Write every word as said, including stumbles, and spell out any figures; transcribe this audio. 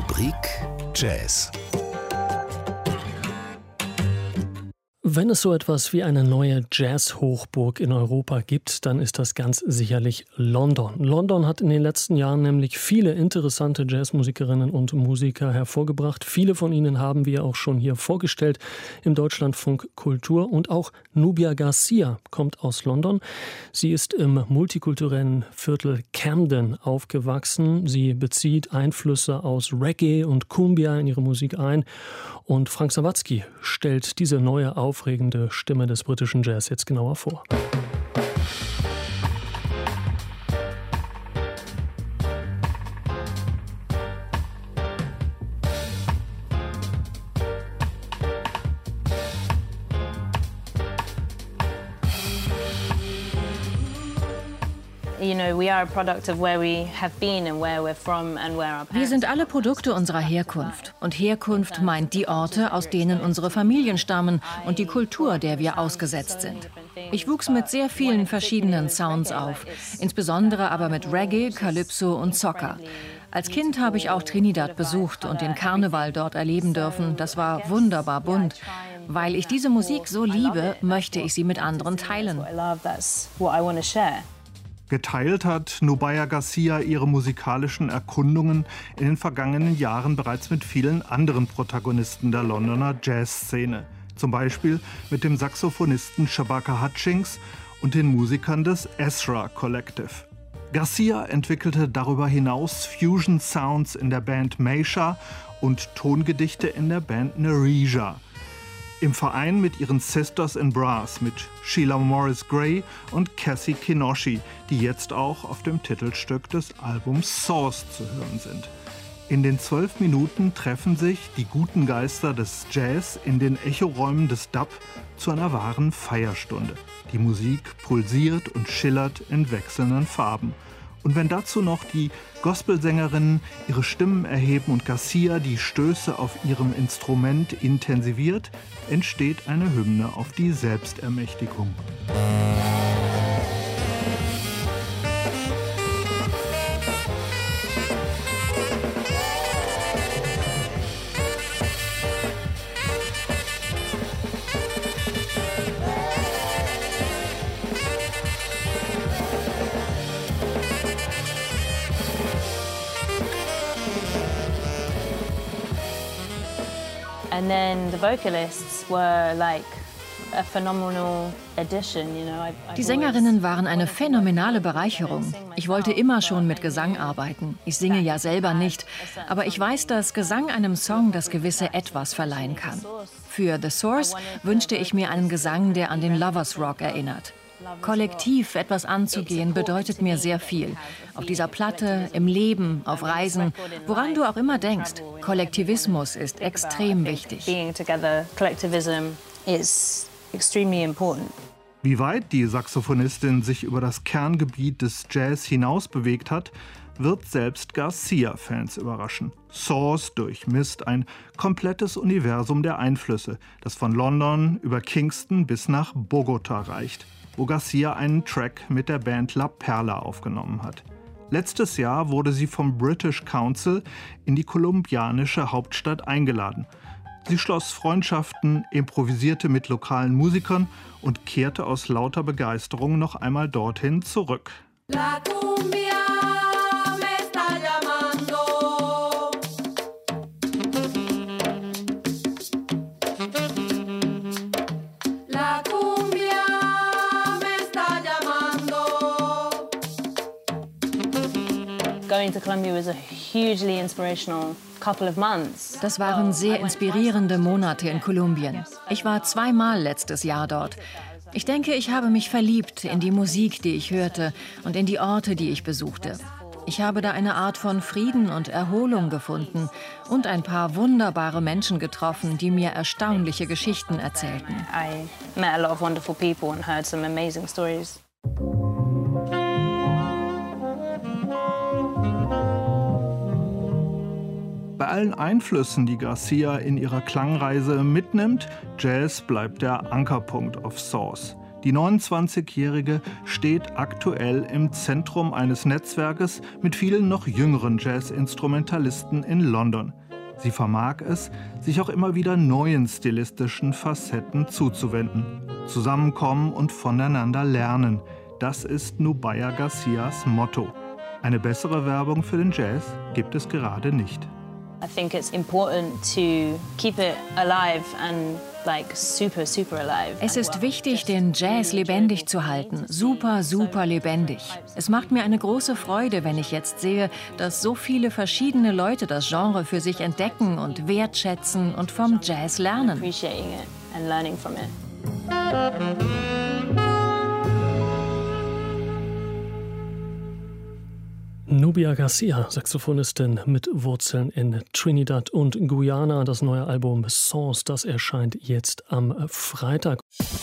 Rubrik Jazz. Wenn es so etwas wie eine neue Jazz-Hochburg in Europa gibt, dann ist das ganz sicherlich London. London hat in den letzten Jahren nämlich viele interessante Jazzmusikerinnen und Musiker hervorgebracht. Viele von ihnen haben wir auch schon hier vorgestellt im Deutschlandfunk Kultur. Und auch Nubia Garcia kommt aus London. Sie ist im multikulturellen Viertel Camden aufgewachsen. Sie bezieht Einflüsse aus Reggae und Cumbia in ihre Musik ein. Und Frank Sawatzki stellt diese neue aufregende Stimme des britischen Jazz jetzt genauer vor. Wir sind alle Produkte unserer Herkunft. Und Herkunft meint die Orte, aus denen unsere Familien stammen und die Kultur, der wir ausgesetzt sind. Ich wuchs mit sehr vielen verschiedenen Sounds auf, insbesondere aber mit Reggae, Calypso und Soca. Als Kind habe ich auch Trinidad besucht und den Karneval dort erleben dürfen. Das war wunderbar bunt. Weil ich diese Musik so liebe, möchte ich sie mit anderen teilen. Geteilt hat Nubia Garcia ihre musikalischen Erkundungen in den vergangenen Jahren bereits mit vielen anderen Protagonisten der Londoner Jazzszene. Zum Beispiel mit dem Saxophonisten Shabaka Hutchings und den Musikern des Ezra Collective. Garcia entwickelte darüber hinaus Fusion Sounds in der Band Meisha und Tongedichte in der Band Nereja. Im Verein mit ihren Sisters in Brass, mit Sheila Morris Gray und Cassie Kinoshi, die jetzt auch auf dem Titelstück des Albums Source zu hören sind. In den zwölf Minuten treffen sich die guten Geister des Jazz in den Echoräumen des Dub zu einer wahren Feierstunde. Die Musik pulsiert und schillert in wechselnden Farben. Und wenn dazu noch die Gospelsängerinnen ihre Stimmen erheben und Garcia die Stöße auf ihrem Instrument intensiviert, entsteht eine Hymne auf die Selbstermächtigung. And then the vocalists were like a phenomenal addition, you know. Die Sängerinnen waren eine phänomenale Bereicherung. Ich wollte immer schon mit Gesang arbeiten. Ich singe ja selber nicht, aber ich weiß, dass Gesang einem Song das gewisse Etwas verleihen kann. Für The Source wünschte ich mir einen Gesang, der an den Lovers Rock erinnert. Kollektiv etwas anzugehen bedeutet mir sehr viel. Auf dieser Platte, im Leben, auf Reisen, woran du auch immer denkst. Kollektivismus ist extrem wichtig. Wie weit die Saxophonistin sich über das Kerngebiet des Jazz hinaus bewegt hat, wird selbst Garcia-Fans überraschen. Source durchmisst ein komplettes Universum der Einflüsse, das von London über Kingston bis nach Bogota reicht, wo Garcia einen Track mit der Band La Perla aufgenommen hat. Letztes Jahr wurde sie vom British Council in die kolumbianische Hauptstadt eingeladen. Sie schloss Freundschaften, improvisierte mit lokalen Musikern und kehrte aus lauter Begeisterung noch einmal dorthin zurück. La Cumbia me está llamando. La Cumbia me está llamando. Going to Colombia was a hugely inspirational couple of months. Das waren sehr inspirierende Monate in Kolumbien. Ich war zweimal letztes Jahr dort. Ich denke, ich habe mich verliebt in die Musik, die ich hörte und in die Orte, die ich besuchte. Ich habe da eine Art von Frieden und Erholung gefunden und ein paar wunderbare Menschen getroffen, die mir erstaunliche Geschichten erzählten. I met a lot of wonderful people and heard some amazing stories. Bei allen Einflüssen, die Garcia in ihrer Klangreise mitnimmt, Jazz bleibt der Ankerpunkt auf Source. Die neunundzwanzigjährige steht aktuell im Zentrum eines Netzwerkes mit vielen noch jüngeren Jazz-Instrumentalisten in London. Sie vermag es, sich auch immer wieder neuen stilistischen Facetten zuzuwenden. Zusammenkommen und voneinander lernen, das ist Nubya Garcias Motto. Eine bessere Werbung für den Jazz gibt es gerade nicht. I think it's important to keep it alive and like super, super alive. Es ist wichtig, den Jazz lebendig zu halten. Super, super lebendig. Es macht mir eine große Freude, wenn ich jetzt sehe, dass so viele verschiedene Leute das Genre für sich entdecken und wertschätzen und vom Jazz lernen. Appreciating it and learning from it. Nubya Garcia, Saxophonistin mit Wurzeln in Trinidad und Guyana. Das neue Album Songs, das erscheint jetzt am Freitag.